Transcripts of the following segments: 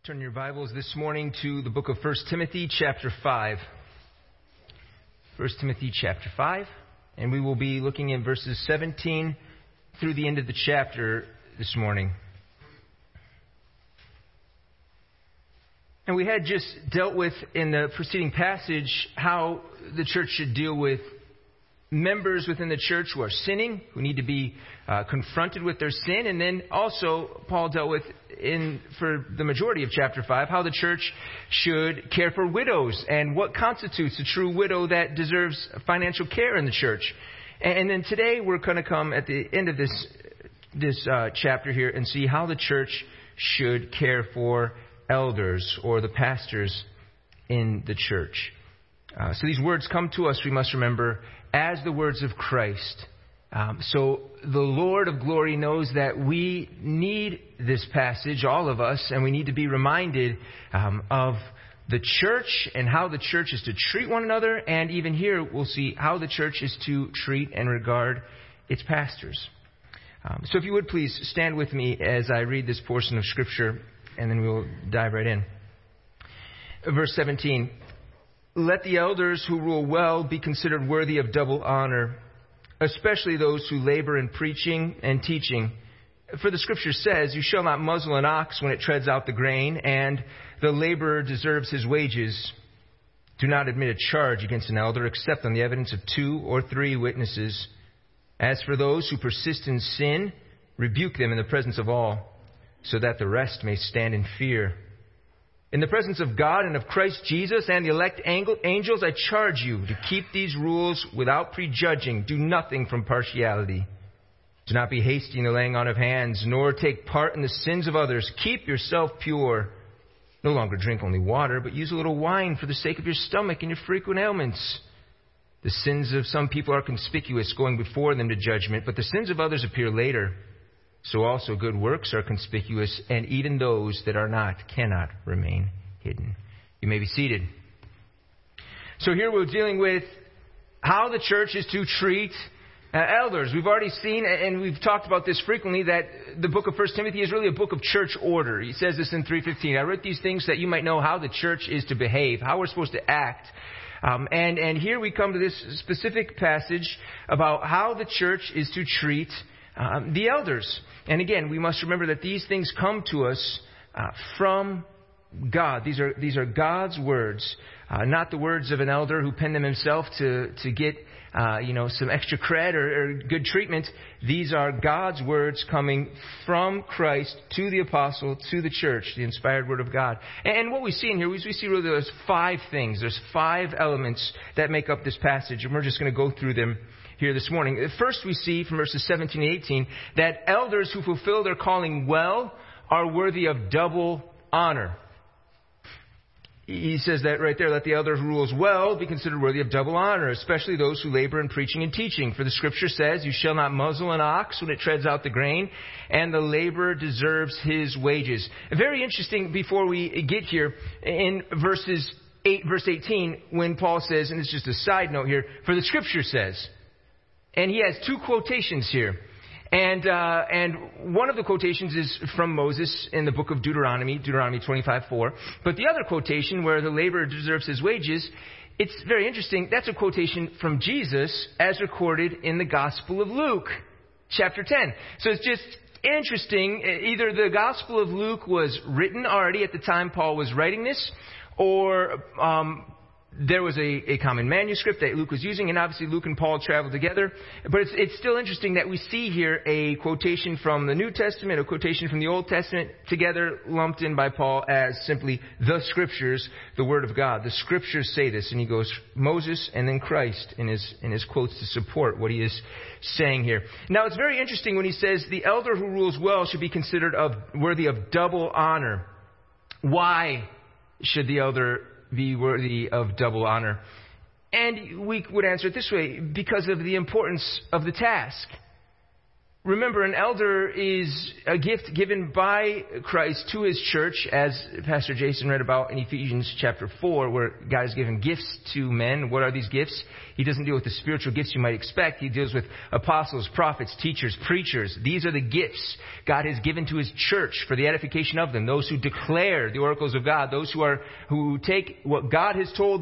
Turn your Bibles this morning to the book of 1 Timothy chapter 5. 1 Timothy chapter 5. And we will be looking in verses 17 through the end of the chapter this morning. And we had just dealt with in the preceding passage how the church should deal with members within the church who are sinning, who need to be confronted with their sin. And then also Paul dealt with, for the majority of chapter 5, how the church should care for widows and what constitutes a true widow that deserves financial care in the church. And then today we're going to come at the end of this chapter here and see how the church should care for elders or the pastors in the church. So these words come to us, we must remember, as the words of Christ. So the Lord of glory knows that we need this passage, all of us, and we need to be reminded of the church and how the church is to treat one another. And even here, we'll see how the church is to treat and regard its pastors. So if you would please stand with me as I read this portion of Scripture, and then we'll dive right in. Verse 17. Let the elders who rule well be considered worthy of double honor, especially those who labor in preaching and teaching. For the Scripture says, you shall not muzzle an ox when it treads out the grain, and the laborer deserves his wages. Do not admit a charge against an elder except on the evidence of 2 or 3 witnesses. As for those who persist in sin, rebuke them in the presence of all, so that the rest may stand in fear. In the presence of God and of Christ Jesus and the elect angels, I charge you to keep these rules without prejudging. Do nothing from partiality. Do not be hasty in the laying on of hands, nor take part in the sins of others. Keep yourself pure. No longer drink only water, but use a little wine for the sake of your stomach and your frequent ailments. The sins of some people are conspicuous, going before them to judgment, but the sins of others appear later. So also good works are conspicuous, and even those that are not cannot remain hidden. You may be seated. So here we're dealing with how the church is to treat elders. We've already seen, and we've talked about this frequently, that the book of 1 Timothy is really a book of church order. He says this in 3:15. I wrote these things that you might know how the church is to behave, how we're supposed to act. And here we come to this specific passage about how the church is to treat the elders. And again, we must remember that these things come to us from God. These are God's words, not the words of an elder who penned them himself to get some extra cred or good treatment. These are God's words coming from Christ to the apostle, to the church, the inspired word of God. And what we see in here, we see really there's 5 things. There's 5 elements that make up this passage, and we're just going to go through them here this morning. First, we see from verses 17 and 18 that elders who fulfill their calling well are worthy of double honor. He says that right there, let the elder who rules well be considered worthy of double honor, especially those who labor in preaching and teaching. For the Scripture says, you shall not muzzle an ox when it treads out the grain, and the laborer deserves his wages. Very interesting before we get here in verse 18, when Paul says, and it's just a side note here, for the Scripture says. And he has 2 quotations here. And one of the quotations is from Moses in the book of Deuteronomy 25:4. But the other quotation, where the laborer deserves his wages, it's very interesting. That's a quotation from Jesus as recorded in the Gospel of Luke, chapter 10. So it's just interesting. Either the Gospel of Luke was written already at the time Paul was writing this, or there was a common manuscript that Luke was using, and obviously Luke and Paul traveled together. But it's still interesting that we see here a quotation from the New Testament, a quotation from the Old Testament, together lumped in by Paul as simply the Scriptures, the Word of God. The Scriptures say this, and he goes Moses and then Christ in his quotes to support what he is saying here. Now it's very interesting when he says the elder who rules well should be considered worthy of double honor. Why should the elder be worthy of double honor? And we would answer it this way: because of the importance of the task. Remember, an elder is a gift given by Christ to his church, as Pastor Jason read about in Ephesians chapter 4, where God has given gifts to men. What are these gifts? He doesn't deal with the spiritual gifts you might expect. He deals with apostles, prophets, teachers, preachers. These are the gifts God has given to his church for the edification of them. Those who declare the oracles of God, those who take what God has told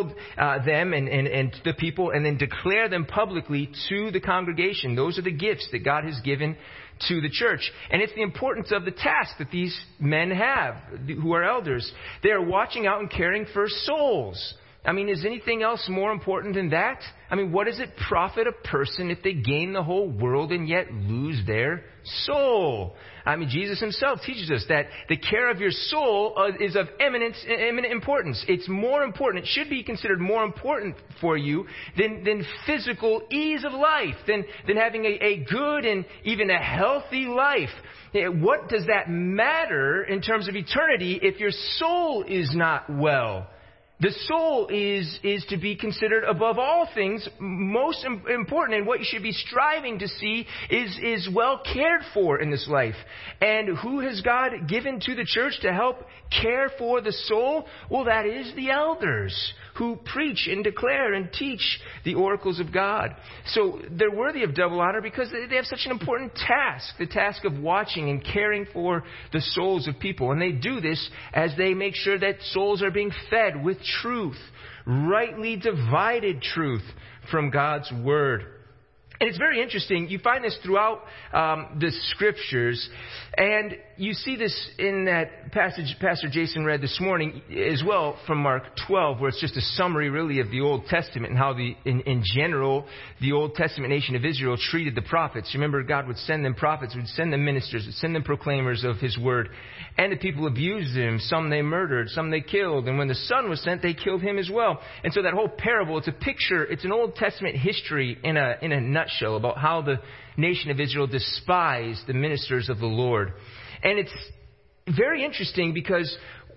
them and the people, and then declare them publicly to the congregation. Those are the gifts that God has given to the church. And it's the importance of the task that these men have, who are elders. They are watching out and caring for souls. I mean, is anything else more important than that? I mean, what does it profit a person if they gain the whole world and yet lose their soul? I mean, Jesus himself teaches us that the care of your soul is of eminent importance. It's more important. It should be considered more important for you than physical ease of life, than having a good and even a healthy life. What does that matter in terms of eternity if your soul is not well? The soul is to be considered above all things most important, and what you should be striving to see is well cared for in this life. And who has God given to the church to help care for the soul? Well, that is the elders who preach and declare and teach the oracles of God. So they're worthy of double honor because they have such an important task, the task of watching and caring for the souls of people. And they do this as they make sure that souls are being fed with truth, rightly divided truth from God's Word. And it's very interesting. You find this throughout the Scriptures. And you see this in that passage Pastor Jason read this morning as well from Mark 12, where it's just a summary really of the Old Testament and how in general the Old Testament nation of Israel treated the prophets. Remember, God would send them prophets, would send them ministers, would send them proclaimers of His Word. And the people abused Him. Some they murdered, some they killed. And when the Son was sent, they killed Him as well. And so that whole parable, it's a picture, it's an Old Testament history in a nutshell about how the nation of Israel despised the ministers of the Lord. And it's very interesting because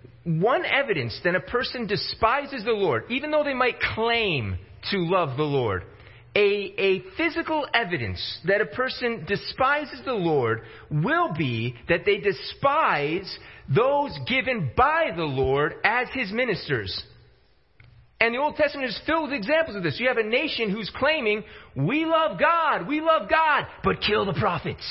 one evidence that a person despises the Lord, even though they might claim to love the Lord, a physical evidence that a person despises the Lord will be that they despise those given by the Lord as His ministers. And the Old Testament is filled with examples of this. You have a nation who's claiming, we love God, but kill the prophets.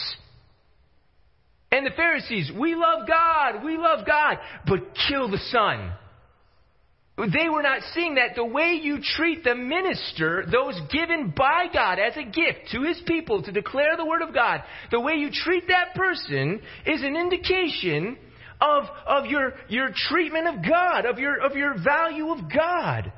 And the Pharisees, we love God, but kill the Son. They were not seeing that the way you treat the minister, those given by God as a gift to His people to declare the Word of God, the way you treat that person is an indication of your treatment of God, of your value of God.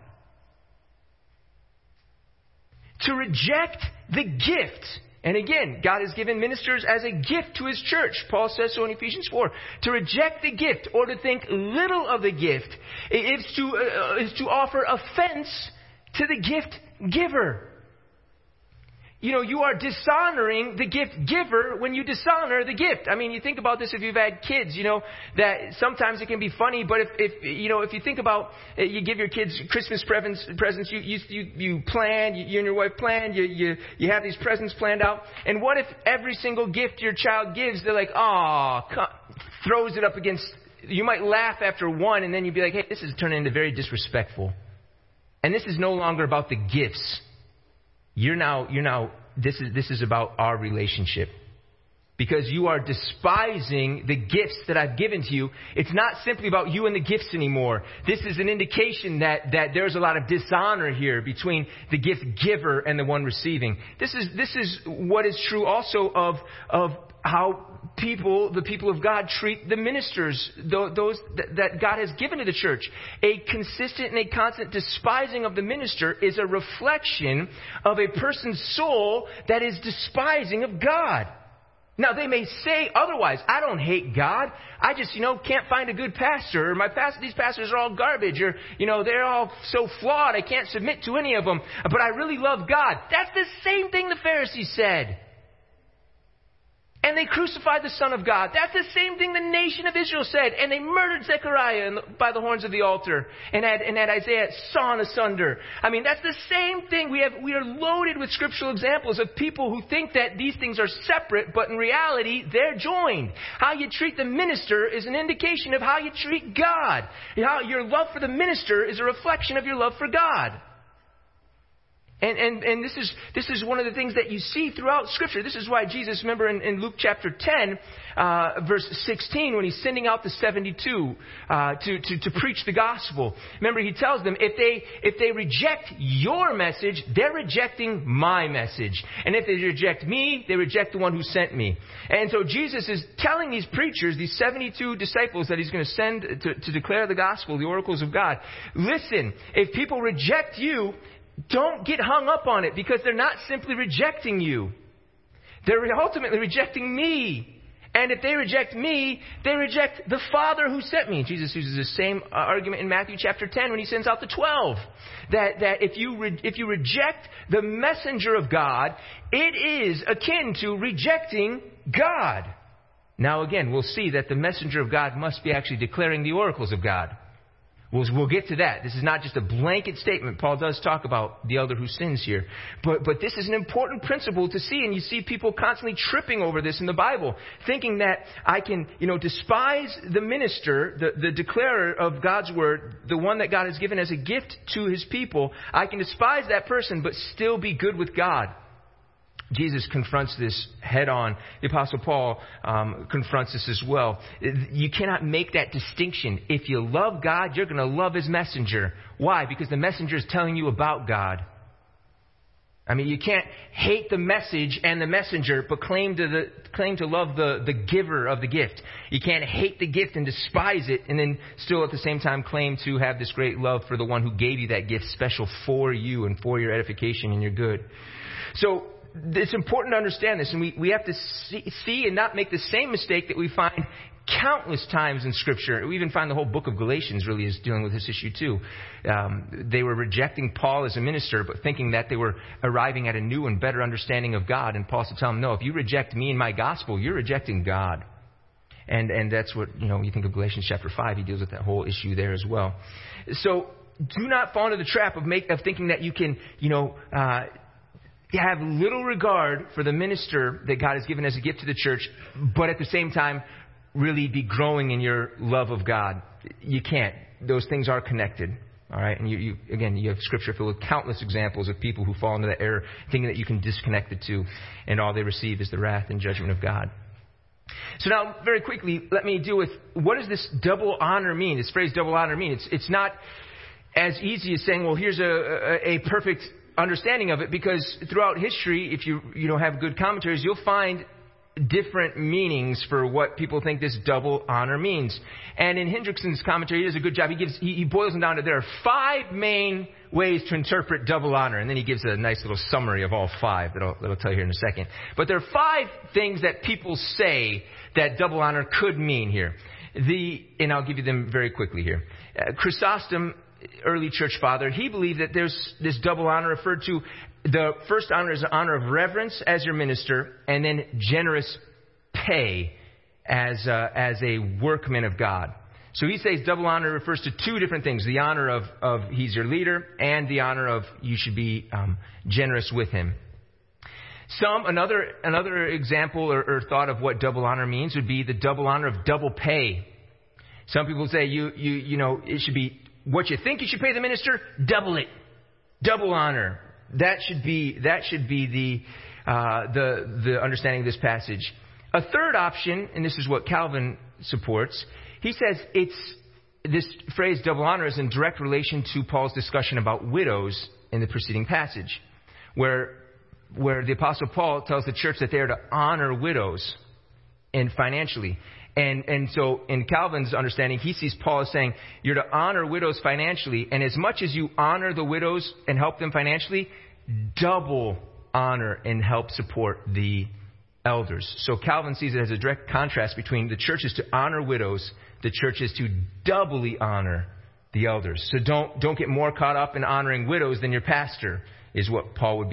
To reject the gift. And again, God has given ministers as a gift to His church. Paul says so in Ephesians 4. To reject the gift or to think little of the gift is to offer offense to the gift giver. You know, you are dishonoring the gift giver when you dishonor the gift. I mean, you think about this if you've had kids, you know, that sometimes it can be funny, but if you think about, you give your kids Christmas presents, you plan, you and your wife plan, you have these presents planned out. And what if every single gift your child gives, they're like, throws it up against, you might laugh after one and then you'd be like, hey, this is turning into very disrespectful. And this is no longer about the gifts. This is about our relationship. Because you are despising the gifts that I've given to you. It's not simply about you and the gifts anymore. This is an indication that there's a lot of dishonor here between the gift giver and the one receiving. This is what is true also of how the people of God treat the ministers, those that God has given to the church. A consistent and a constant despising of the minister is a reflection of a person's soul that is despising of God. Now, they may say otherwise. I don't hate God. I just, can't find a good pastor. Or these pastors are all garbage. Or, they're all so flawed. I can't submit to any of them. But I really love God. That's the same thing the Pharisees said. And they crucified the Son of God. That's the same thing the nation of Israel said. And they murdered Zechariah by the horns of the altar. And had Isaiah sawn asunder. I mean, that's the same thing. We are loaded with scriptural examples of people who think that these things are separate, but in reality, they're joined. How you treat the minister is an indication of how you treat God. Your love for the minister is a reflection of your love for God. And this is one of the things that you see throughout Scripture. This is why Jesus, remember in Luke chapter 10, verse 16, when he's sending out the 72 to preach the gospel. Remember, he tells them, if they reject your message, they're rejecting my message. And if they reject me, they reject the one who sent me. And so Jesus is telling these preachers, these 72 disciples that he's going to send to declare the gospel, the oracles of God, listen, if people reject you, don't get hung up on it, because they're not simply rejecting you. They're ultimately rejecting me. And if they reject me, they reject the Father who sent me. Jesus uses the same argument in Matthew chapter 10 when he sends out the 12. That if you reject the messenger of God, it is akin to rejecting God. Now again, we'll see that the messenger of God must be actually declaring the oracles of God. We'll get to that. This is not just a blanket statement. Paul does talk about the elder who sins here. But this is an important principle to see. And you see people constantly tripping over this in the Bible, thinking that I can, despise the minister, the declarer of God's word, the one that God has given as a gift to his people. I can despise that person, but still be good with God. Jesus confronts this head on. The Apostle Paul confronts this as well. You cannot make that distinction. If you love God, you're going to love his messenger. Why? Because the messenger is telling you about God. I mean, you can't hate the message and the messenger, but claim to love the giver of the gift. You can't hate the gift and despise it, and then still at the same time claim to have this great love for the one who gave you that gift special for you and for your edification and your good. So it's important to understand this, and we have to see and not make the same mistake that we find countless times in Scripture. We even find the whole book of Galatians really is dealing with this issue too. They were rejecting Paul as a minister, but thinking that they were arriving at a new and better understanding of God. And Paul said, tell them, no, if you reject me and my gospel, you're rejecting God. And that's what, you think of Galatians chapter 5, he deals with that whole issue there as well. So do not fall into the trap of thinking that you can, have little regard for the minister that God has given as a gift to the church, but at the same time, really be growing in your love of God. You can't. Those things are connected. All right. And you have Scripture filled with countless examples of people who fall into that error, thinking that you can disconnect the two, and all they receive is the wrath and judgment of God. So now, very quickly, let me deal with what does this double honor mean? This phrase double honor mean? It's not as easy as saying, well, here's a perfect understanding of it, because throughout history, if you have good commentaries, you'll find different meanings for what people think this double honor means. And in Hendrickson's commentary, he does a good job. He boils them down to there are 5 main ways to interpret double honor, and then he gives a nice little summary of all 5 that'll tell you here in a second. But there are 5 things that people say that double honor could mean here. And I'll give you them very quickly here. Chrysostom, early church father, he believed that there's this double honor referred to. The first honor is an honor of reverence as your minister, and then generous pay as a workman of God. So he says double honor refers to 2 different things: the honor of he's your leader, and the honor of you should be generous with him. Another example or thought of what double honor means would be the double honor of double pay. Some people say it should be what you think you should pay the minister, double it, double honor. That should be the understanding of this passage. A third option, and this is what Calvin supports, he says this phrase double honor is in direct relation to Paul's discussion about widows in the preceding passage, where the Apostle Paul tells the church that they are to honor widows and financially. And so in Calvin's understanding, he sees Paul as saying, you're to honor widows financially. And as much as you honor the widows and help them financially, double honor and help support the elders. So Calvin sees it as a direct contrast between the church is to honor widows, the church is to doubly honor the elders. So don't get more caught up in honoring widows than your pastor, is what Paul would be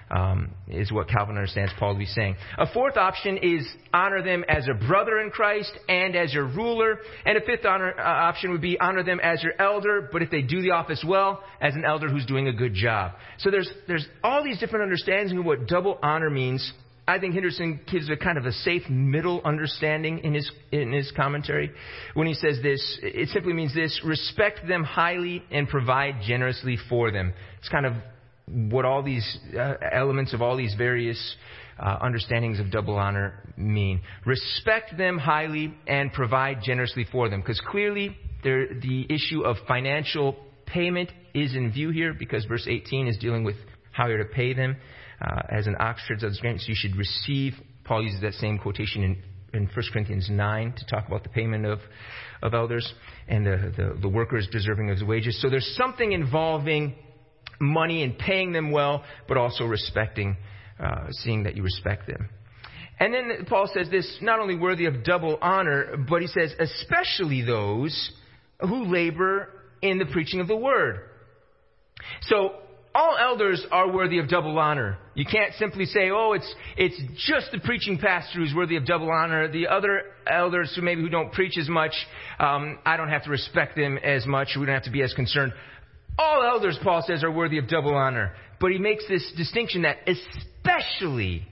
is what Calvin understands Paul to be saying. A fourth option is honor them as a brother in Christ and as your ruler. And a fifth option would be honor them as your elder, but if they do the office well, as an elder who's doing a good job. So there's all these different understandings of what double honor means. I think Henderson gives a kind of a safe middle understanding in his commentary. When he says this, it simply means this: respect them highly and provide generously for them. It's kind of what all these elements of all these various understandings of double honor mean. Respect them highly and provide generously for them. Because clearly the issue of financial payment is in view here, because verse 18 is dealing with how you're to pay them. As an ox treads out his grain, so you should receive. Paul uses that same quotation in 1 Corinthians 9 to talk about the payment of elders and the workers deserving of his wages. So there's something involving money and paying them well, but also respecting, seeing that you respect them. And then Paul says this, not only worthy of double honor, but he says especially those who labor in the preaching of the word. So all elders are worthy of double honor. You can't simply say, it's just the preaching pastor who's worthy of double honor. The other elders who don't preach as much, I don't have to respect them as much. We don't have to be as concerned. All elders, Paul says, are worthy of double honor. But he makes this distinction that especially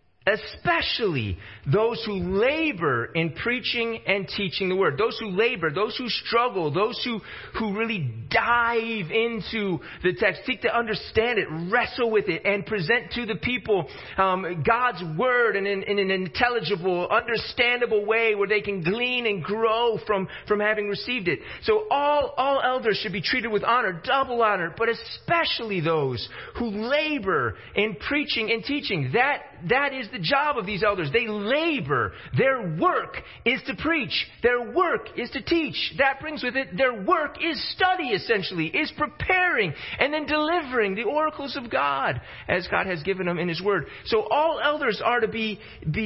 those who labor in preaching and teaching the word. Those who labor, those who struggle, those who really dive into the text, seek to understand it, wrestle with it, and present to the people God's word in an intelligible, understandable way where they can glean and grow from having received it. So all elders should be treated with honor, double honor, but especially those who labor in preaching and teaching. That is the job of these elders. They labor. Their work is to preach. Their work is to teach. That brings with it, their work is study, essentially, is preparing and then delivering the oracles of God as God has given them in His Word. So all elders are to be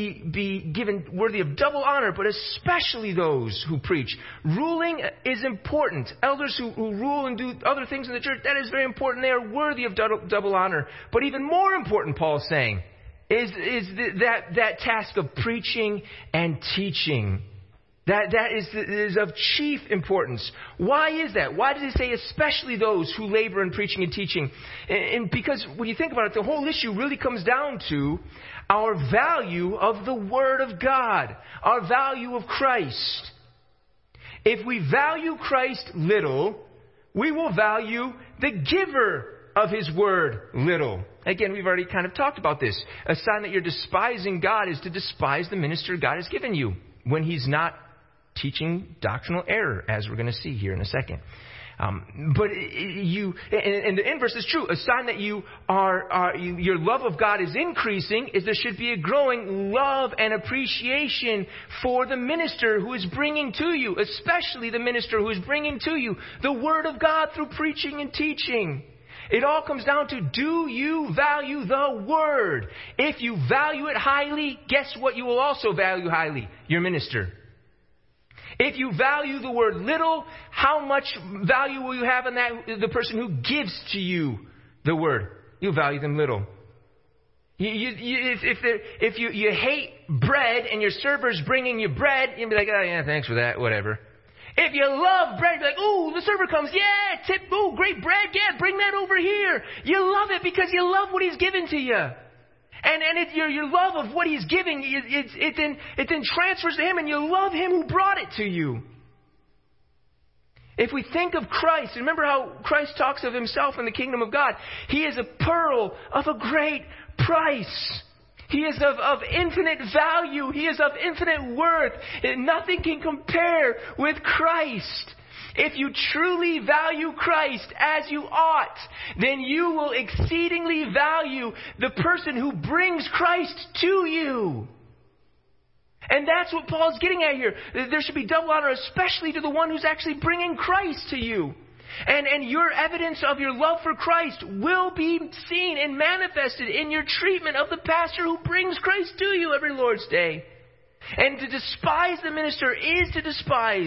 given worthy of double honor, but especially those who preach. Ruling is important. Elders who rule and do other things in the church, that is very important. They are worthy of double honor. But even more important, Paul's saying, is that task of preaching and teaching. That is of chief importance. Why is that? Why does he say especially those who labor in preaching and teaching? And because when you think about it, the whole issue really comes down to our value of the Word of God, our value of Christ. If we value Christ little, we will value the giver of His Word little. Again, we've already kind of talked about this. A sign that you're despising God is to despise the minister God has given you when He's not teaching doctrinal error, as we're going to see here in a second. But the inverse is true. A sign that your love of God is increasing is there should be a growing love and appreciation for the minister who is bringing to you, especially the minister who is bringing to you the Word of God through preaching and teaching. It all comes down to, do you value the Word? If you value it highly, guess what you will also value highly? Your minister. If you value the Word little, how much value will you have in that the person who gives to you the Word? You value them little. If you hate bread and your server's bringing you bread, you'll be like, oh yeah, thanks for that, whatever. If you love bread, you'll be like, ooh, the server comes, yeah, tip, ooh, great bread, yeah, bring that over here. You love it because you love what He's given to you. And your love of what He's giving, it then transfers to Him, and you love Him who brought it to you. If we think of Christ, remember how Christ talks of Himself in the kingdom of God. He is a pearl of a great price. He is of infinite value. He is of infinite worth. Nothing can compare with Christ. If you truly value Christ as you ought, then you will exceedingly value the person who brings Christ to you. And that's what Paul's getting at here. There should be double honor, especially to the one who's actually bringing Christ to you. And your evidence of your love for Christ will be seen and manifested in your treatment of the pastor who brings Christ to you every Lord's Day. And to despise the minister is to despise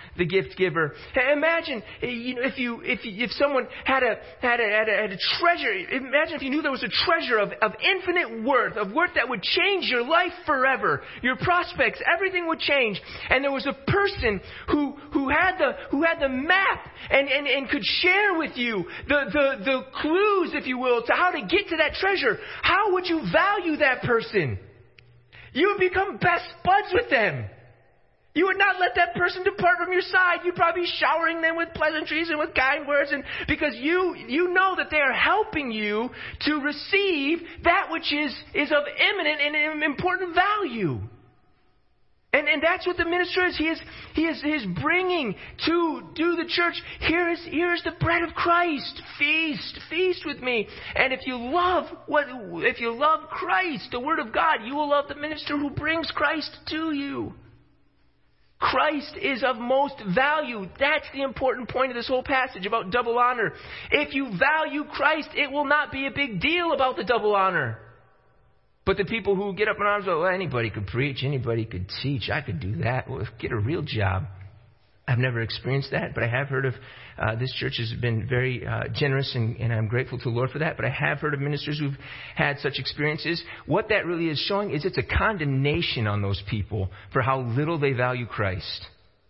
the gift giver. Imagine, if someone had a treasure. Imagine if you knew there was a treasure of infinite worth, of worth that would change your life forever, your prospects, everything would change. And there was a person who had the map and could share with you the clues, if you will, to how to get to that treasure. How would you value that person? You would become best buds with them. You would not let that person depart from your side. You'd probably be showering them with pleasantries and with kind words, and because you know that they are helping you to receive that which is of eminent and important value. And that's what the minister is. He is bringing to the church. Here is the bread of Christ. Feast with me. And if you love Christ, the Word of God, you will love the minister who brings Christ to you. Christ is of most value. That's the important point of this whole passage about double honor. If you value Christ, it will not be a big deal about the double honor. But the people who get up in arms, well, anybody could preach, anybody could teach, I could do that. Well, get a real job. I've never experienced that, but I have heard of, this church has been very generous, and I'm grateful to the Lord for that. But I have heard of ministers who've had such experiences. What that really is showing is it's a condemnation on those people for how little they value Christ.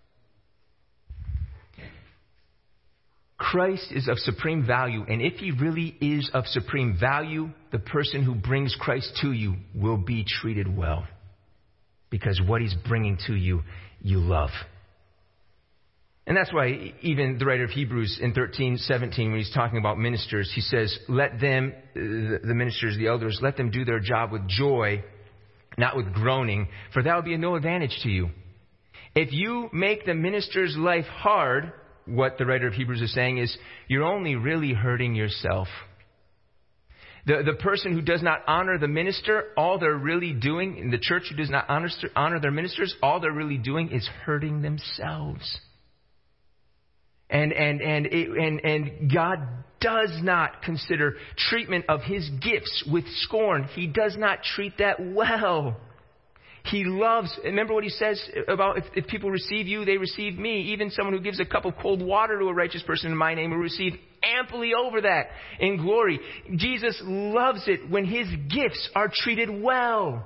Christ is of supreme value, and if he really is of supreme value, the person who brings Christ to you will be treated well. Because what he's bringing to you, you love. And that's why even the writer of Hebrews in 13:17, when he's talking about ministers, he says, let them, the ministers, the elders, let them do their job with joy, not with groaning, for that will be of no advantage to you. If you make the minister's life hard, what the writer of Hebrews is saying is, you're only really hurting yourself. The person who does not honor the minister, all they're really doing, in the church who does not honor their ministers, all they're really doing is hurting themselves. And God does not consider treatment of his gifts with scorn. He does not treat that well. He loves, remember what he says about if people receive you, they receive me. Even someone who gives a cup of cold water to a righteous person in my name will receive amply over that in glory. Jesus loves it when his gifts are treated well.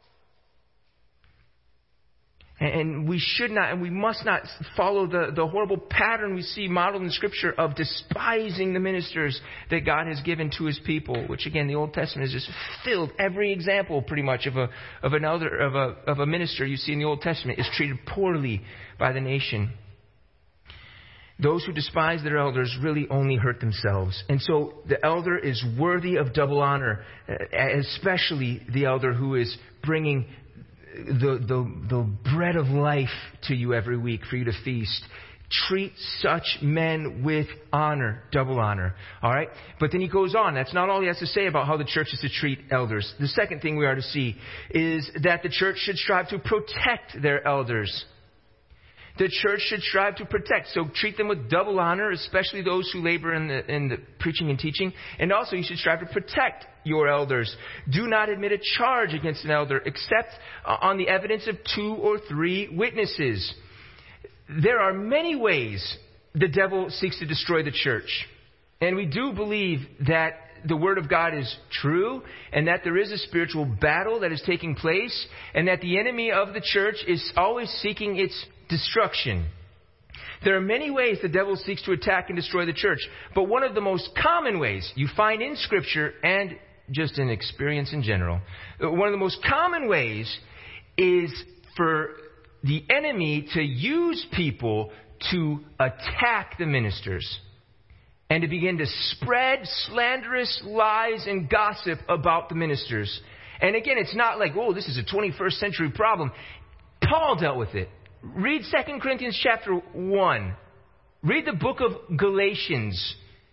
And we should not, and we must not follow the horrible pattern we see modeled in Scripture of despising the ministers that God has given to his people. Which again, the Old Testament is just filled. Every example, pretty much, of a minister you see in the Old Testament is treated poorly by the nation. Those who despise their elders really only hurt themselves. And so the elder is worthy of double honor, especially the elder who is bringing the bread of life to you every week for you to feast. Treat such men with honor, double honor. All right? But then he goes on. That's not all he has to say about how the church is to treat elders. The second thing we are to see is that the church should strive to protect their elders. The church should strive to protect. So treat them with double honor, especially those who labor in the preaching and teaching. And also you should strive to protect your elders. Do not admit a charge against an elder except on the evidence of 2 or 3 witnesses. There are many ways the devil seeks to destroy the church. And we do believe that the Word of God is true, and that there is a spiritual battle that is taking place, and that the enemy of the church is always seeking its destruction. There are many ways the devil seeks to attack and destroy the church, but one of the most common ways you find in Scripture and just in experience in general, one of the most common ways is for the enemy to use people to attack the ministers and to begin to spread slanderous lies and gossip about the ministers. And again, it's not like, oh, this is a 21st century problem. Paul dealt with it. Read 2 Corinthians chapter 1. Read the book of Galatians.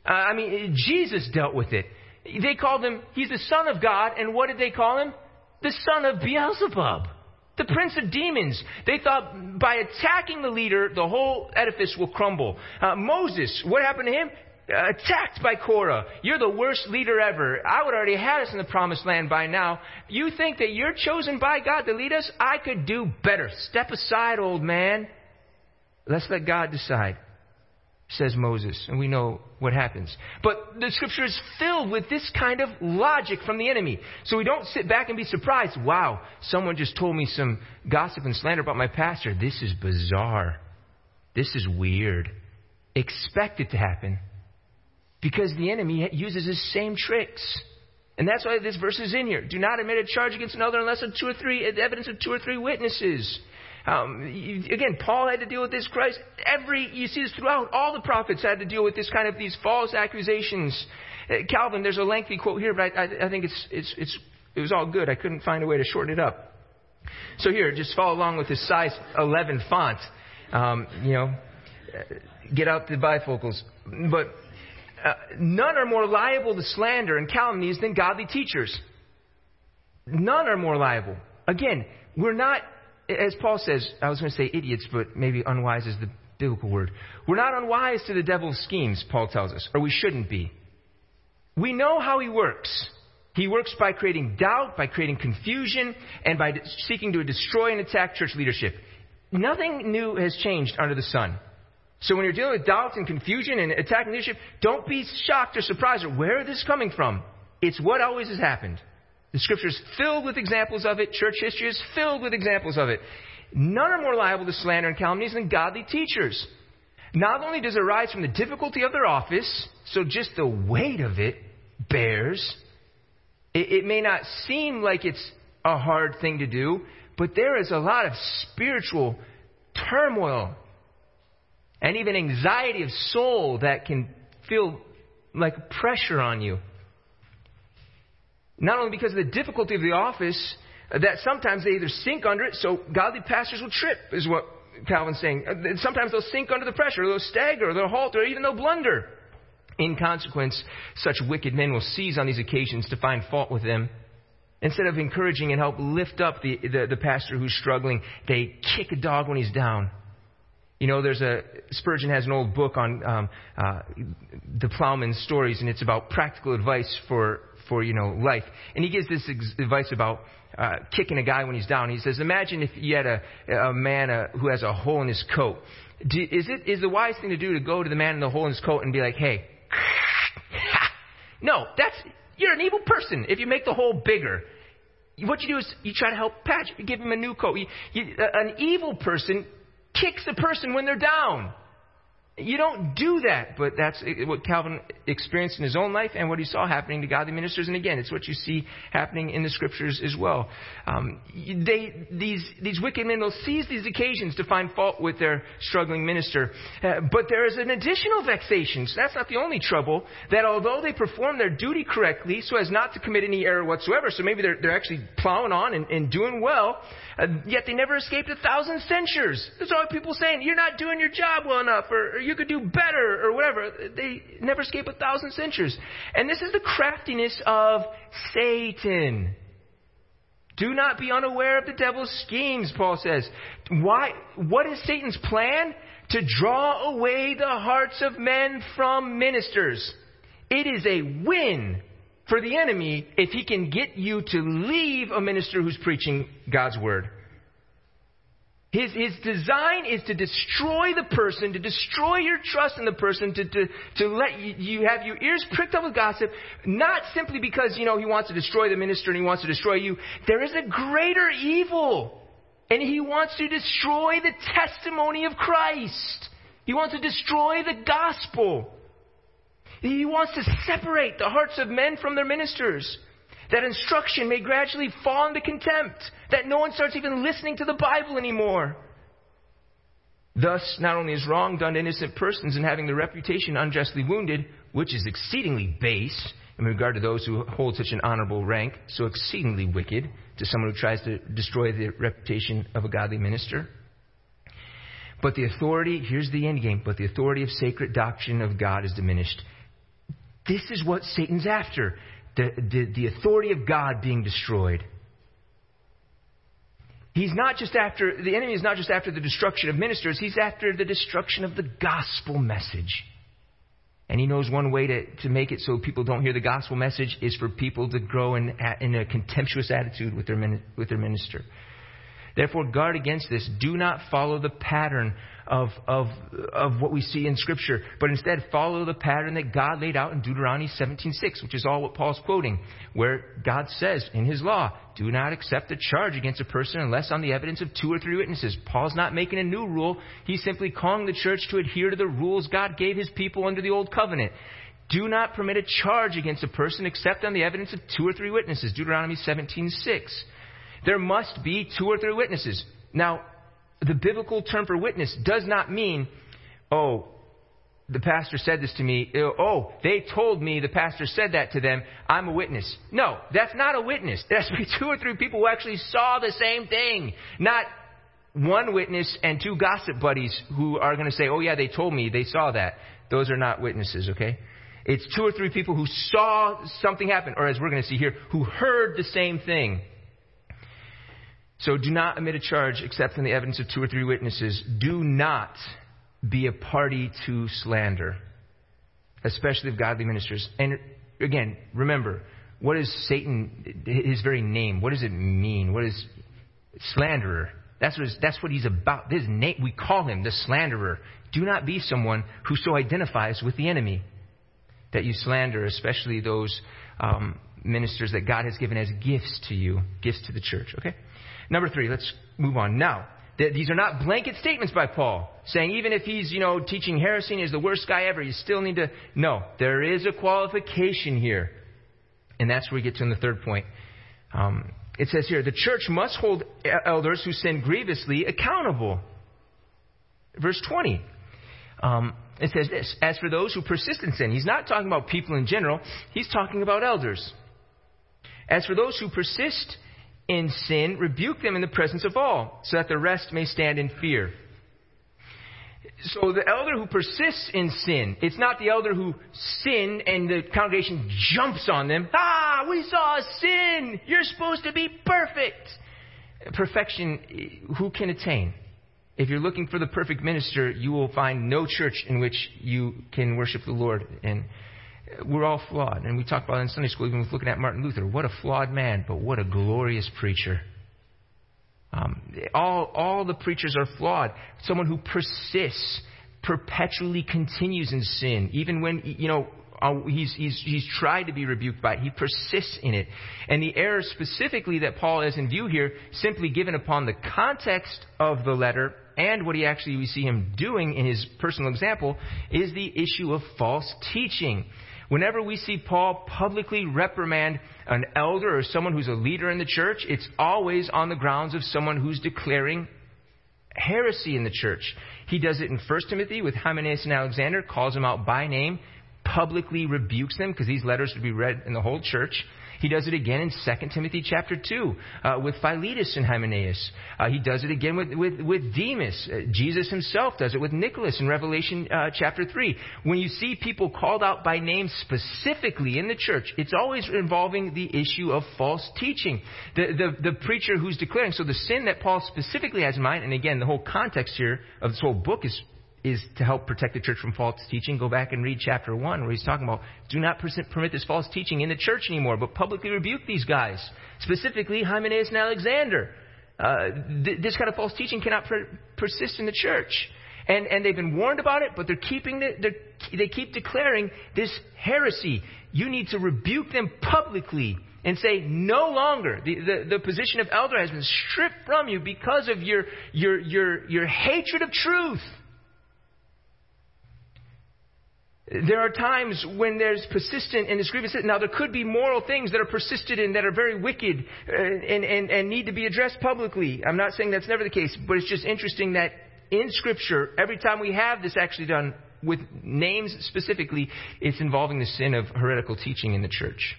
Jesus dealt with it. They called him, he's the Son of God, and what did they call him? The son of Beelzebub, the prince of demons. They thought by attacking the leader, the whole edifice will crumble. Moses, what happened to him? Attacked by Korah. You're the worst leader ever. I would already have us in the promised land by now. You think that you're chosen by God to lead us? I could do better. Step aside, old man. Let's let God decide, says Moses. And we know what happens. But the scripture is filled with this kind of logic from the enemy. So we don't sit back and be surprised. Wow, someone just told me some gossip and slander about my pastor. This is bizarre. This is weird. Expect it to happen. Because the enemy uses his same tricks. And that's why this verse is in here. Do not admit a charge against another unless evidence of 2 or 3 witnesses. Again, Paul had to deal with this. Christ, you see this throughout. All the prophets had to deal with this kind of these false accusations. Calvin, there's a lengthy quote here, but I think it was all good. I couldn't find a way to shorten it up. So here, just follow along with this size 11 font. Get out the bifocals. But none are more liable to slander and calumnies than godly teachers. None are more liable. Again, we're not, as Paul says, I was going to say idiots, but maybe unwise is the biblical word. We're not unwise to the devil's schemes, Paul tells us, or we shouldn't be. We know how he works. He works by creating doubt, by creating confusion, and by seeking to destroy and attack church leadership. Nothing new has changed under the sun. So when you're dealing with doubt and confusion and attacking leadership, don't be shocked or surprised at where this is coming from. It's what always has happened. The scripture is filled with examples of it. Church history is filled with examples of it. None are more liable to slander and calumnies than godly teachers. Not only does it arise from the difficulty of their office, so just the weight of it bears. It may not seem like it's a hard thing to do, but there is a lot of spiritual turmoil and even anxiety of soul that can feel like pressure on you. Not only because of the difficulty of the office, that sometimes they either sink under it, so godly pastors will trip, is what Calvin's saying. Sometimes they'll sink under the pressure, or they'll stagger, or they'll halt, or even they'll blunder. In consequence, such wicked men will seize on these occasions to find fault with them. Instead of encouraging and help lift up the pastor who's struggling, they kick a dog when he's down. You know, Spurgeon has an old book on the plowman's stories, and it's about practical advice for life. And he gives this advice about kicking a guy when he's down. He says, imagine if you had a man who has a hole in his coat. Is the wise thing to do to go to the man in the hole in his coat and be like, hey, no, you're an evil person if you make the hole bigger. What you do is you try to help patch, give him a new coat. An evil person kicks the person when they're down. You don't do that, but that's what Calvin experienced in his own life and what he saw happening to godly ministers. And again, it's what you see happening in the scriptures as well. These wicked men will seize these occasions to find fault with their struggling minister. But there is an additional vexation. So that's not the only trouble. That although they perform their duty correctly so as not to commit any error whatsoever, so maybe they're actually plowing on and doing well, yet they never escaped 1,000 censures. There's always people saying, you're not doing your job well enough, or you could do better, or whatever. They never escape 1,000 censures. And this is the craftiness of Satan. Do not be unaware of the devil's schemes, Paul says. Why? What is Satan's plan? To draw away the hearts of men from ministers. It is a win for the enemy if he can get you to leave a minister who's preaching God's word. His design is to destroy the person, to destroy your trust in the person, to let you have your ears pricked up with gossip, not simply because, he wants to destroy the minister and he wants to destroy you. There is a greater evil, and he wants to destroy the testimony of Christ. He wants to destroy the gospel. He wants to separate the hearts of men from their ministers, that instruction may gradually fall into contempt, that no one starts even listening to the Bible anymore. Thus, not only is wrong done to innocent persons and having their reputation unjustly wounded, which is exceedingly base in regard to those who hold such an honorable rank, so exceedingly wicked to someone who tries to destroy the reputation of a godly minister. But the authority, here's the end game, but the authority of sacred doctrine of God is diminished. This is what Satan's after. The authority of God being destroyed. The enemy is not just after the destruction of ministers, he's after the destruction of the gospel message. And he knows one way to make it so people don't hear the gospel message is for people to grow in a contemptuous attitude with their minister. Therefore, guard against this. Do not follow the pattern of what we see in Scripture, but instead follow the pattern that God laid out in Deuteronomy 17:6, which is all what Paul's quoting, where God says in his law, do not accept a charge against a person unless on the evidence of 2 or 3 witnesses. Paul's not making a new rule. He's simply calling the church to adhere to the rules God gave his people under the Old Covenant. Do not permit a charge against a person except on the evidence of 2 or 3 witnesses. Deuteronomy 17:6. There must be 2 or 3 witnesses. Now, the biblical term for witness does not mean, oh, the pastor said this to me. Oh, they told me the pastor said that to them. I'm a witness. No, that's not a witness. There has to be 2 or 3 people who actually saw the same thing. Not one witness and 2 gossip buddies who are going to say, oh yeah, they told me they saw that. Those are not witnesses, okay? It's 2 or 3 people who saw something happen, or as we're going to see here, who heard the same thing. So do not omit a charge except on the evidence of 2 or 3 witnesses. Do not be a party to slander, especially of godly ministers. And again, remember, what is Satan, his very name? What does it mean? What is slanderer? That's what he's about. His name, we call him the slanderer. Do not be someone who so identifies with the enemy that you slander, especially those ministers that God has given as gifts to you, gifts to the church. Okay? Number 3, let's move on. Now, these are not blanket statements by Paul, saying even if he's, teaching heresy and is the worst guy ever, you still need to... No, there is a qualification here. And that's where we get to in the 3rd point. It says here, the church must hold elders who sin grievously accountable. Verse 20. It says this, as for those who persist in sin, he's not talking about people in general, he's talking about elders. As for those who persist in sin, rebuke them in the presence of all, so that the rest may stand in fear. So the elder who persists in sin, it's not the elder who sinned and the congregation jumps on them. Ah, we saw a sin! You're supposed to be perfect! Perfection, who can attain? If you're looking for the perfect minister, you will find no church in which you can worship the Lord. And we're all flawed. And we talked about it in Sunday school, even with looking at Martin Luther. What a flawed man, but what a glorious preacher. All the preachers are flawed. Someone who persists, perpetually continues in sin, even when, he's tried to be rebuked by it. He persists in it. And the error specifically that Paul has in view here, simply given upon the context of the letter and what we see him doing in his personal example, is the issue of false teaching. Whenever we see Paul publicly reprimand an elder or someone who's a leader in the church, it's always on the grounds of someone who's declaring heresy in the church. He does it in 1 Timothy with Hymenaeus and Alexander, calls them out by name, publicly rebukes them because these letters would be read in the whole church. He does it again in 2 Timothy chapter 2 with Philetus and Hymenaeus. He does it again with Demas. Jesus himself does it with Nicholas in Revelation chapter 3. When you see people called out by name specifically in the church, it's always involving the issue of false teaching. The preacher who's declaring. So the sin that Paul specifically has in mind, and again, the whole context here of this whole book is to help protect the church from false teaching. Go back and read chapter 1 where he's talking about do not permit this false teaching in the church anymore, but publicly rebuke these guys. Specifically, Hymenaeus and Alexander. This kind of false teaching cannot persist in the church. And they've been warned about it, but they keep declaring this heresy. You need to rebuke them publicly and say, no longer. The position of elder has been stripped from you because of your hatred of truth. There are times when there's persistent and this grievous sin. Now, there could be moral things that are persisted in that are very wicked and need to be addressed publicly. I'm not saying that's never the case, but it's just interesting that in Scripture, every time we have this actually done with names specifically, it's involving the sin of heretical teaching in the church.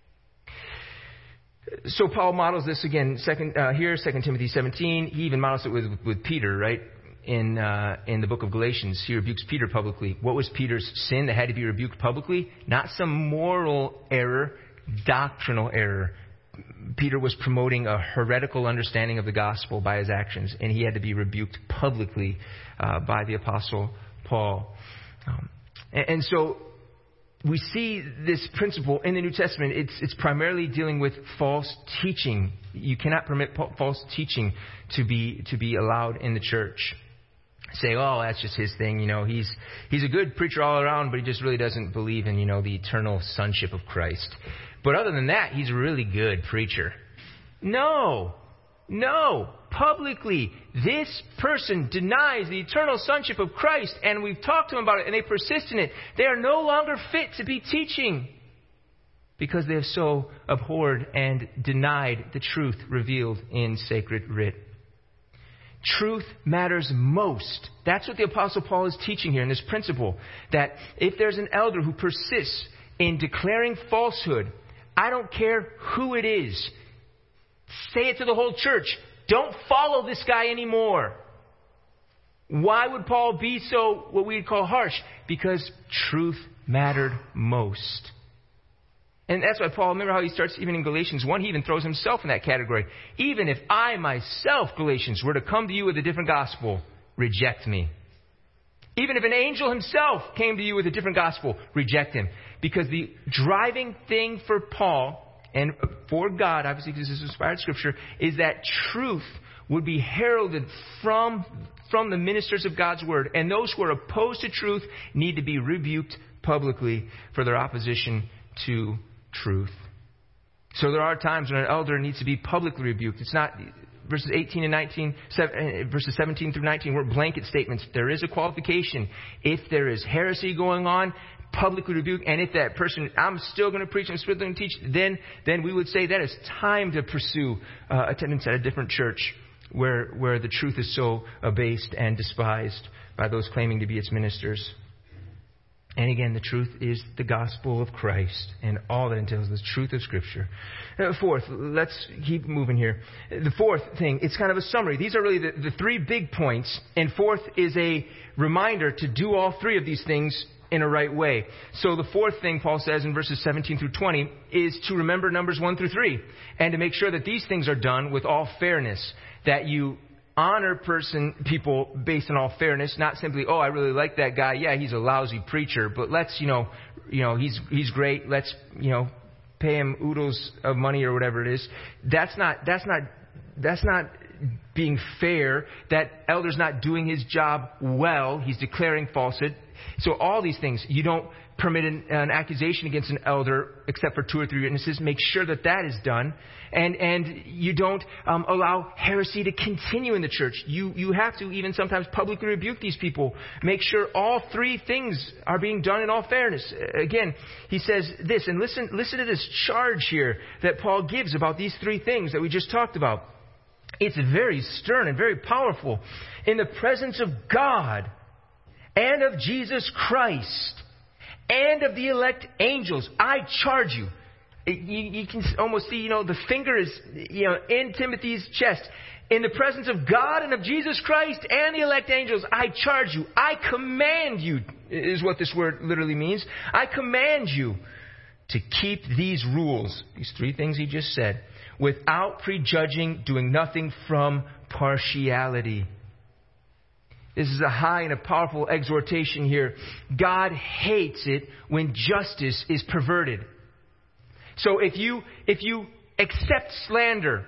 So Paul models this again, 2 Timothy 17. He even models it with Peter, right? In the book of Galatians, he rebukes Peter publicly. What was Peter's sin that had to be rebuked publicly? Not some moral error, doctrinal error. Peter was promoting a heretical understanding of the gospel by his actions, and he had to be rebuked publicly by the Apostle Paul. And so we see this principle in the New Testament. It's primarily dealing with false teaching. You cannot permit false teaching to be allowed in the church. Say, oh, that's just his thing. He's a good preacher all around, but he just really doesn't believe in, the eternal sonship of Christ. But other than that, he's a really good preacher. No. Publicly, this person denies the eternal sonship of Christ, and we've talked to them about it, and they persist in it. They are no longer fit to be teaching because they have so abhorred and denied the truth revealed in sacred writ. Truth matters most. That's what the Apostle Paul is teaching here in this principle, that if there's an elder who persists in declaring falsehood, I don't care who it is, say it to the whole church. Don't follow this guy anymore. Why would Paul be so, what we'd call harsh? Because truth mattered most. And that's why Paul, remember how he starts even in Galatians 1, he even throws himself in that category. Even if I myself, Galatians, were to come to you with a different gospel, reject me. Even if an angel himself came to you with a different gospel, reject him. Because the driving thing for Paul, and for God, obviously because this is inspired scripture, is that truth would be heralded from the ministers of God's word. And those who are opposed to truth need to be rebuked publicly for their opposition to truth. So there are times when an elder needs to be publicly rebuked. It's not verses 18 and 19, verses 17 through 19 were blanket statements. There is a qualification. If there is heresy going on, publicly rebuke. And if that person, I'm still going to preach and still going to teach, then we would say that it's time to pursue attendance at a different church where the truth is so abased and despised by those claiming to be its ministers. And again, the truth is the gospel of Christ and all that entails the truth of Scripture. Fourth, let's keep moving here. The fourth thing, it's kind of a summary. These are really the three big points. And fourth is a reminder to do all three of these things in a right way. So the fourth thing, Paul says in verses 17 through 20, is to remember Numbers 1 through 3 and to make sure that these things are done with all fairness, that you honor people based on all fairness, not simply, oh, I really like that guy. Yeah, he's a lousy preacher, but let's, he's great. Let's, pay him oodles of money or whatever it is. That's not being fair. That elder's not doing his job well. He's declaring falsehood. So all these things, you don't permit an accusation against an elder except for 2 or 3 witnesses. Make sure that is done. And you don't allow heresy to continue in the church. You have to even sometimes publicly rebuke these people. Make sure all three things are being done in all fairness. Again, he says this, and listen to this charge here that Paul gives about these three things that we just talked about. It's very stern and very powerful. In the presence of God and of Jesus Christ and of the elect angels, I charge you. You can almost see, the finger is, in Timothy's chest. In the presence of God and of Jesus Christ and the elect angels, I charge you. I command you, is what this word literally means. I command you to keep these rules, these three things he just said, without prejudging, doing nothing from partiality. This is a high and a powerful exhortation here. God hates it when justice is perverted. So if you accept slander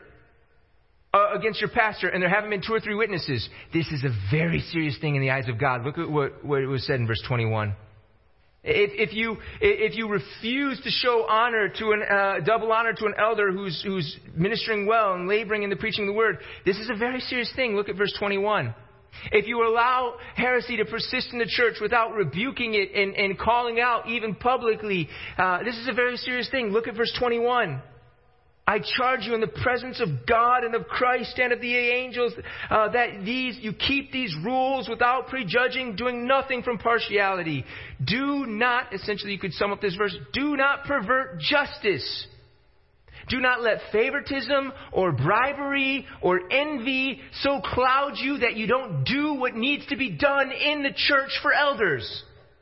against your pastor and there haven't been 2 or 3 witnesses, this is a very serious thing in the eyes of God. Look at what it was said in verse 21. If you refuse to show honor to double honor to an elder who's ministering well and laboring in the preaching of the word, this is a very serious thing. Look at verse 21. If you allow heresy to persist in the church without rebuking it and calling out even publicly, this is a very serious thing. Look at verse 21. I charge you in the presence of God and of Christ and of the angels that you keep these rules without prejudging, doing nothing from partiality. Do not, essentially you could sum up this verse, do not pervert justice. Do not let favoritism or bribery or envy so cloud you that you don't do what needs to be done in the church for elders.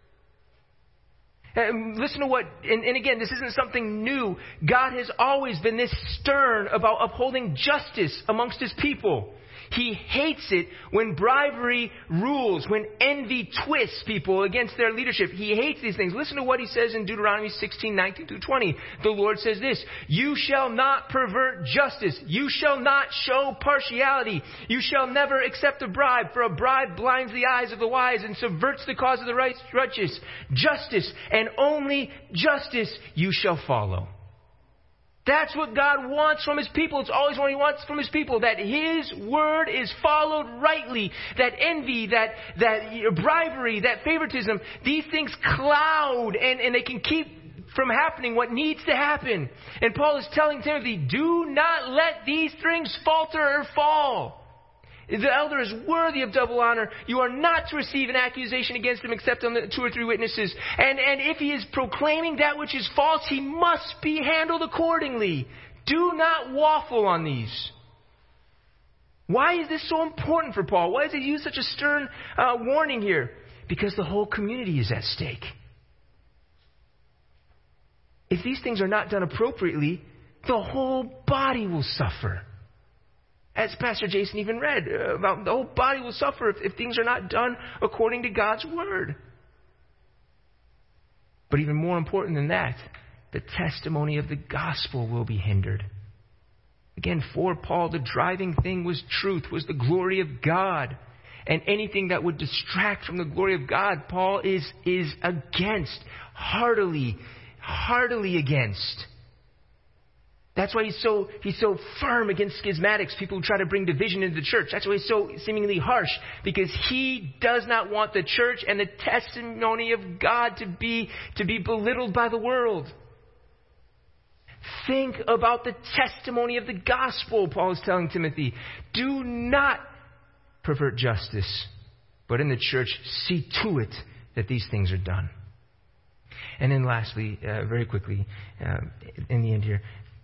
And listen to and again, this isn't something new. God has always been this stern about upholding justice amongst His people. He hates it when bribery rules, when envy twists people against their leadership. He hates these things. Listen to what he says in Deuteronomy 16:19-20. The Lord says this, "You shall not pervert justice. You shall not show partiality. You shall never accept a bribe, for a bribe blinds the eyes of the wise and subverts the cause of the righteous. Justice and only justice you shall follow." That's what God wants from His people. It's always what He wants from His people, that His word is followed rightly. That envy, that bribery, that favoritism, these things cloud and they can keep from happening what needs to happen. And Paul is telling Timothy, do not let these things falter or fall. The elder is worthy of double honor. You are not to receive an accusation against him except on the 2 or 3 witnesses. And if he is proclaiming that which is false, he must be handled accordingly. Do not waffle on these. Why is this so important for Paul? Why does he use such a stern warning here? Because the whole community is at stake. If these things are not done appropriately, the whole body will suffer. As Pastor Jason even read, about the whole body will suffer if things are not done according to God's word. But even more important than that, the testimony of the gospel will be hindered. Again, for Paul, the driving thing was truth, was the glory of God. And anything that would distract from the glory of God, Paul is against, heartily against. That's why he's so firm against schismatics, people who try to bring division into the church. That's why he's so seemingly harsh, because he does not want the church and the testimony of God to be belittled by the world. Think about the testimony of the gospel, Paul is telling Timothy. Do not pervert justice, but in the church, see to it that these things are done. And then lastly, very quickly, in the end here,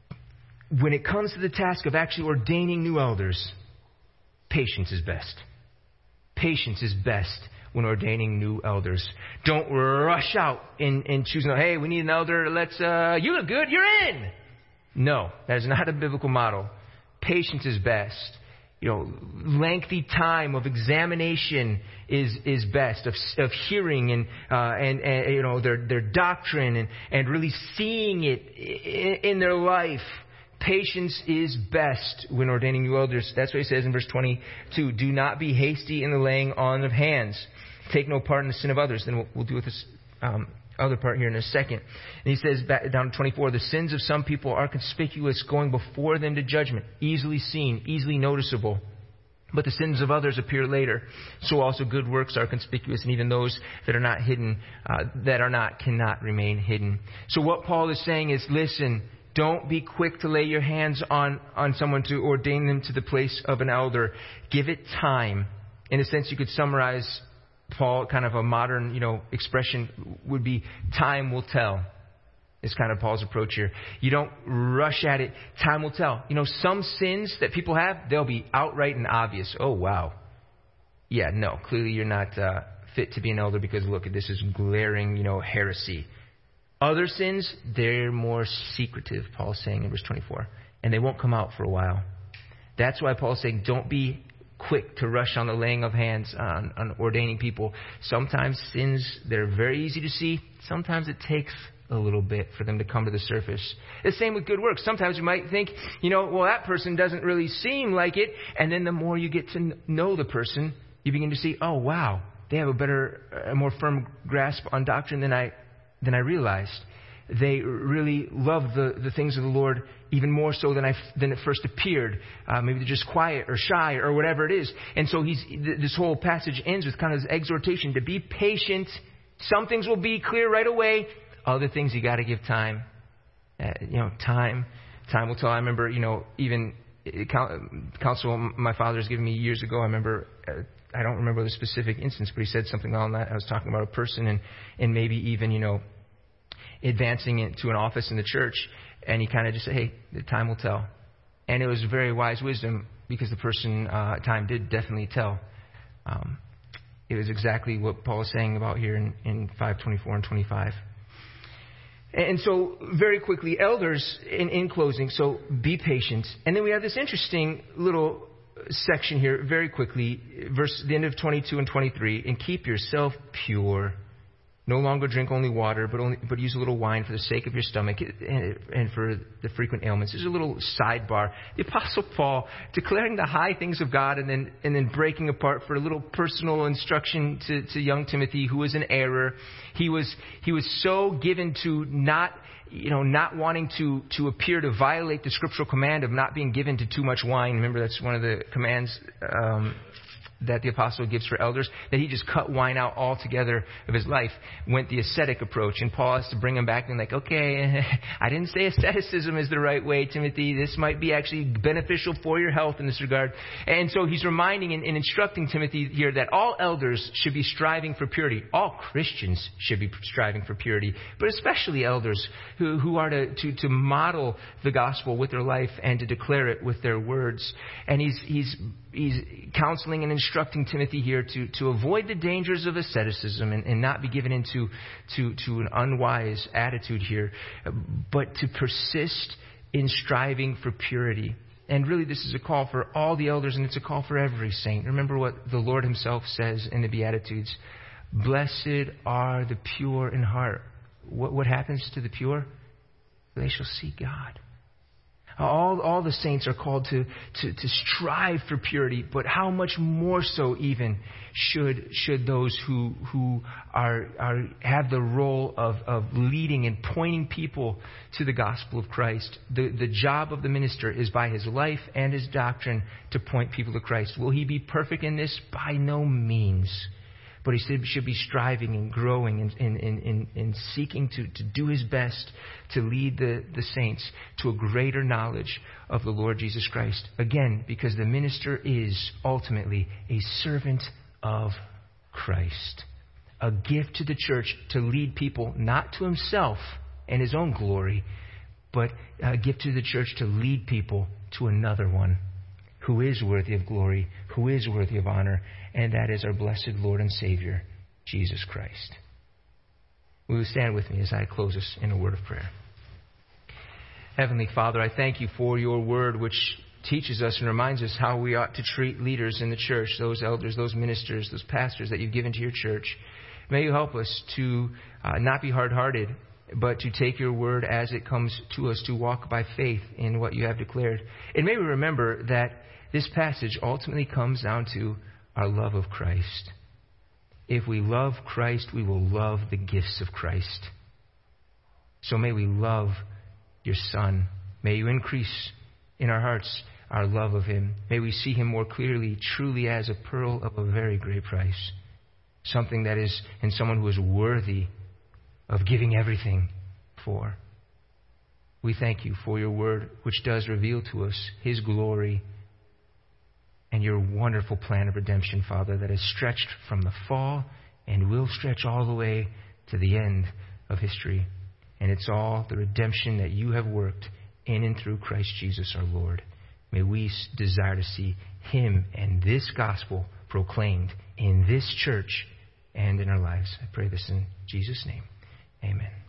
when it comes to the task of actually ordaining new elders, patience is best. Patience is best when ordaining new elders. Don't rush out in choosing, hey, we need an elder, you look good, you're in. No, that is not a biblical model. Patience is best. Lengthy time of examination is best, of hearing and their doctrine and really seeing it in their life. Patience is best when ordaining new elders. That's what he says in verse 22. Do not be hasty in the laying on of hands. Take no part in the sin of others. Then we'll deal with this other part here in a second. And he says back down to 24, the sins of some people are conspicuous, going before them to judgment, easily seen, easily noticeable. But the sins of others appear later. So also good works are conspicuous, and even those that are not hidden, cannot remain hidden. So what Paul is saying is, listen, don't be quick to lay your hands on someone to ordain them to the place of an elder. Give it time. In a sense, you could summarize Paul, kind of a modern, expression would be time will tell. It's kind of Paul's approach here. You don't rush at it. Time will tell. Some sins that people have, they'll be outright and obvious. Oh, wow. Yeah, no, clearly you're not fit to be an elder because, look, this is glaring, heresy. Other sins, they're more secretive, Paul's saying in verse 24. And they won't come out for a while. That's why Paul's saying, don't be quick to rush on the laying of hands on ordaining people. Sometimes sins, they're very easy to see. Sometimes it takes a little bit for them to come to the surface. The same with good works. Sometimes you might think, that person doesn't really seem like it. And then the more you get to know the person, you begin to see, oh, wow, they have a more firm grasp on doctrine than I realized. They really love the things of the Lord even more so than it first appeared. Maybe they're just quiet or shy or whatever it is. And so this whole passage ends with kind of this exhortation to be patient. Some things will be clear right away. Other things you got to give time. Time will tell. I remember, even counsel my father's given me years ago. I remember. I don't remember the specific instance, but he said something on that. I was talking about a person and maybe even, advancing into an office in the church. And he kind of just said, hey, the time will tell. And it was very wise wisdom because the person, time did definitely tell. It was exactly what Paul is saying about here in 5:24 and 25. And so very quickly, elders, in closing, so be patient. And then we have this interesting little section here very quickly, the end of 22 and 23, and keep yourself pure. No longer drink only water, but use a little wine for the sake of your stomach and for the frequent ailments. There's a little sidebar. The Apostle Paul declaring the high things of God and then breaking apart for a little personal instruction to young Timothy, who was in error. He was so given to not wanting to appear to violate the scriptural command of not being given to too much wine. Remember, that's one of the commands that the apostle gives for elders, that he just cut wine out altogether of his life, went the ascetic approach. And Paul has to bring him back and like, okay, I didn't say asceticism is the right way, Timothy. This might be actually beneficial for your health in this regard. And so he's reminding and instructing Timothy here that all elders should be striving for purity. All Christians should be striving for purity, but especially elders who are to model the gospel with their life and to declare it with their words. And he's counseling and instructing Timothy here to avoid the dangers of asceticism and not be given into an unwise attitude here, but to persist in striving for purity. And really, this is a call for all the elders, and it's a call for every saint. Remember what the Lord himself says in the Beatitudes. Blessed are the pure in heart. What happens to the pure? They shall see God. All the saints are called to strive for purity, but how much more so even should those who have the role of leading and pointing people to the gospel of Christ. The job of the minister is by his life and his doctrine to point people to Christ. Will he be perfect in this? By no means. But he should be striving and growing and seeking to do his best to lead the saints to a greater knowledge of the Lord Jesus Christ. Again, because the minister is ultimately a servant of Christ. A gift to the church to lead people not to himself and his own glory, but a gift to the church to lead people to another one who is worthy of glory, who is worthy of honor, and that is our blessed Lord and Savior, Jesus Christ. Will you stand with me as I close us in a word of prayer? Heavenly Father, I thank you for your word, which teaches us and reminds us how we ought to treat leaders in the church, those elders, those ministers, those pastors that you've given to your church. May you help us to not be hard-hearted, but to take your word as it comes to us, to walk by faith in what you have declared. And may we remember that this passage ultimately comes down to our love of Christ. If we love Christ, we will love the gifts of Christ. So may we love your Son. May you increase in our hearts our love of him. May we see him more clearly, truly as a pearl of a very great price. Something that is, and someone who is worthy of giving everything for. We thank you for your word, which does reveal to us his glory and your wonderful plan of redemption, Father, that has stretched from the fall and will stretch all the way to the end of history. And it's all the redemption that you have worked in and through Christ Jesus our Lord. May we desire to see him and this gospel proclaimed in this church and in our lives. I pray this in Jesus' name. Amen.